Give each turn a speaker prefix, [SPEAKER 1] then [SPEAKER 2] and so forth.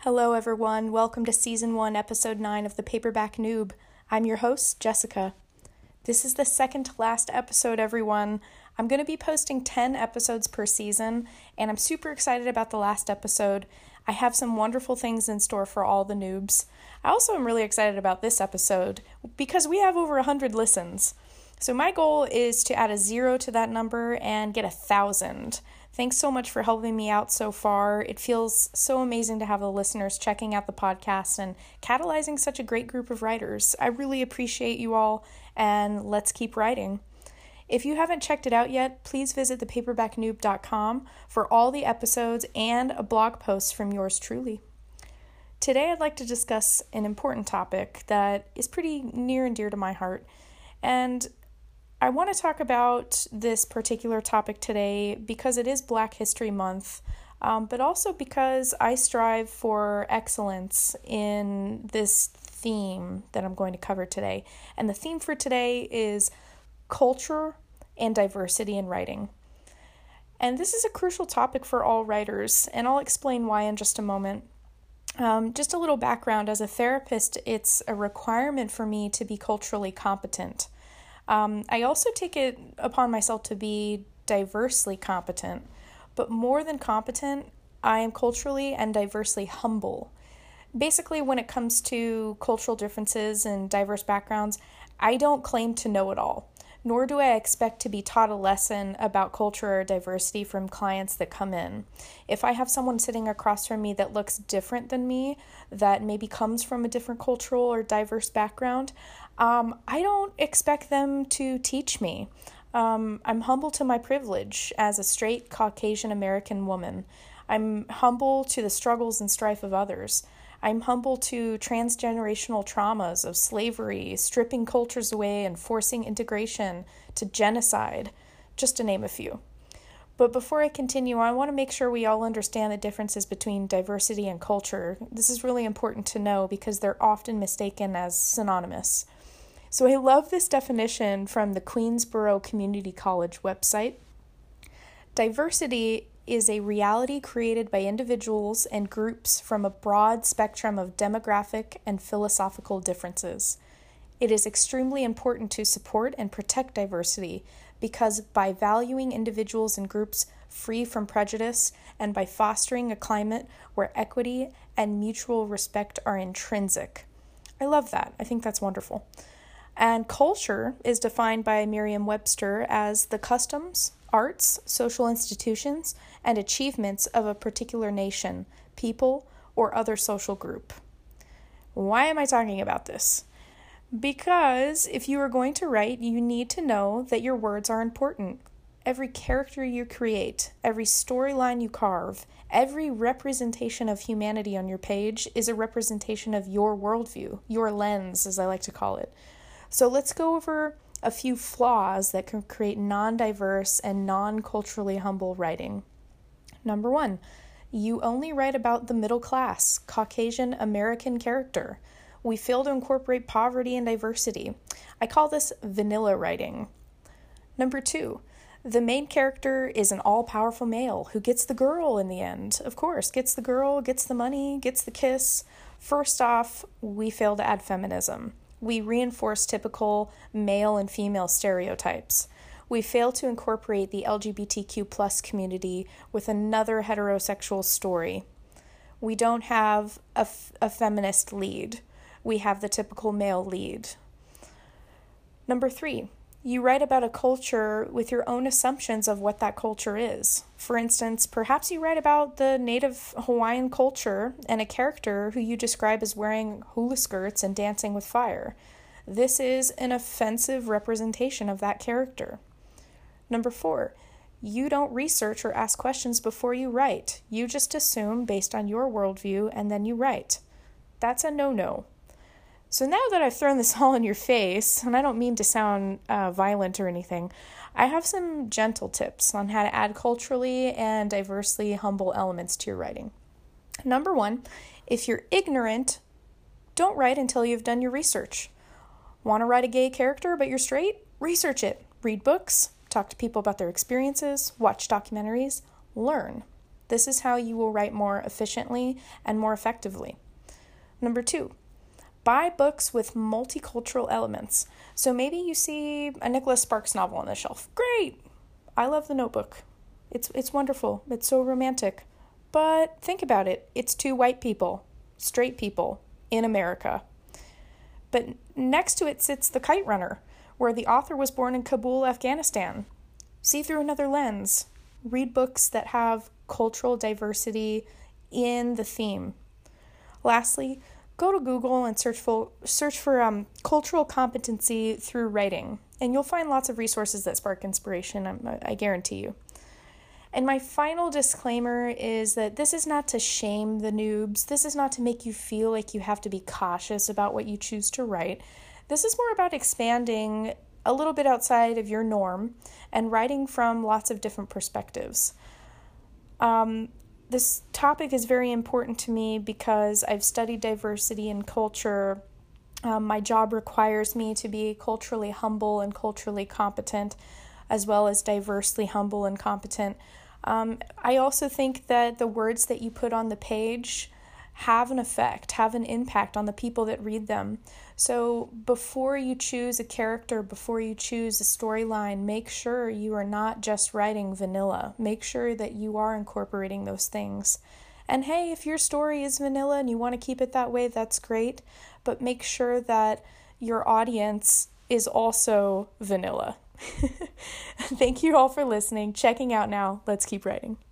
[SPEAKER 1] Hello, everyone. Welcome to Season 1, Episode 9 of The Paperback Noob. I'm your host, Jessica. This is the second to last episode, everyone. I'm going to be posting 10 episodes per season, and I'm super excited about the last episode. I have some wonderful things in store for all the noobs. I also am really excited about this episode because we have over 100 listens. So my goal is to add a 0 to that number and get 1,000. Thanks so much for helping me out so far. It feels so amazing to have the listeners checking out the podcast and catalyzing such a great group of writers. I really appreciate you all, and let's keep writing. If you haven't checked it out yet, please visit thepaperbacknoob.com for all the episodes and a blog post from yours truly. Today I'd like to discuss an important topic that is pretty near and dear to my heart, and I want to talk about this particular topic today because it is Black History Month, but also because I strive for excellence in this theme that I'm going to cover today. And the theme for today is culture and diversity in writing. And this is a crucial topic for all writers, and I'll explain why in just a moment. Just a little background. As a therapist, it's a requirement for me to be culturally competent. I also take it upon myself to be diversely competent, but more than competent, I am culturally and diversely humble. Basically, when it comes to cultural differences and diverse backgrounds, I don't claim to know it all, nor do I expect to be taught a lesson about culture or diversity from clients that come in. If I have someone sitting across from me that looks different than me, that maybe comes from a different cultural or diverse background, I don't expect them to teach me. I'm humble to my privilege as a straight Caucasian American woman. I'm humble to the struggles and strife of others. I'm humble to transgenerational traumas of slavery, stripping cultures away and forcing integration, to genocide, just to name a few. But before I continue, I want to make sure we all understand the differences between diversity and culture. This is really important to know because they're often mistaken as synonymous. So I love this definition from the Queensborough Community College website. Diversity is a reality created by individuals and groups from a broad spectrum of demographic and philosophical differences. It is extremely important to support and protect diversity because by valuing individuals and groups free from prejudice and by fostering a climate where equity and mutual respect are intrinsic. I love that. I think that's wonderful. And culture is defined by Merriam-Webster as the customs, arts, social institutions, and achievements of a particular nation, people, or other social group. Why am I talking about this? Because if you are going to write, you need to know that your words are important. Every character you create, every storyline you carve, every representation of humanity on your page is a representation of your worldview, your lens, as I like to call it. So let's go over a few flaws that can create non-diverse and non-culturally humble writing. Number 1, you only write about the middle class, Caucasian American character. We fail to incorporate poverty and diversity. I call this vanilla writing. Number 2, the main character is an all-powerful male who gets the girl in the end. Of course, gets the girl, gets the money, gets the kiss. First off, we fail to add feminism. We reinforce typical male and female stereotypes. We fail to incorporate the LGBTQ+ community with another heterosexual story. We don't have a feminist lead. We have the typical male lead. Number 3, you write about a culture with your own assumptions of what that culture is. For instance, perhaps you write about the native Hawaiian culture and a character who you describe as wearing hula skirts and dancing with fire. This is an offensive representation of that character. Number 4, you don't research or ask questions before you write. You just assume based on your worldview and then you write. That's a no-no. So now that I've thrown this all in your face, and I don't mean to sound violent or anything, I have some gentle tips on how to add culturally and diversely humble elements to your writing. Number 1, if you're ignorant, don't write until you've done your research. Want to write a gay character but you're straight? Research it. Read books, talk to people about their experiences, watch documentaries, learn. This is how you will write more efficiently and more effectively. Number 2, buy books with multicultural elements. So maybe you see a Nicholas Sparks novel on the shelf. Great! I love The Notebook. It's wonderful. It's so romantic. But think about it. It's 2 white people, straight people, in America. But next to it sits The Kite Runner, where the author was born in Kabul, Afghanistan. See through another lens. Read books that have cultural diversity in the theme. Lastly, go to Google and search for cultural competency through writing, and you'll find lots of resources that spark inspiration, I guarantee you. And my final disclaimer is that this is not to shame the noobs. This is not to make you feel like you have to be cautious about what you choose to write. This is more about expanding a little bit outside of your norm and writing from lots of different perspectives. This topic is very important to me because I've studied diversity and culture. My job requires me to be culturally humble and culturally competent, as well as diversely humble and competent. I also think that the words that you put on the page have an effect, have an impact on the people that read them. So before you choose a character, before you choose a storyline, make sure you are not just writing vanilla. Make sure that you are incorporating those things. And hey, if your story is vanilla and you want to keep it that way, that's great. But make sure that your audience is also vanilla. Thank you all for listening, checking out now. Let's keep writing.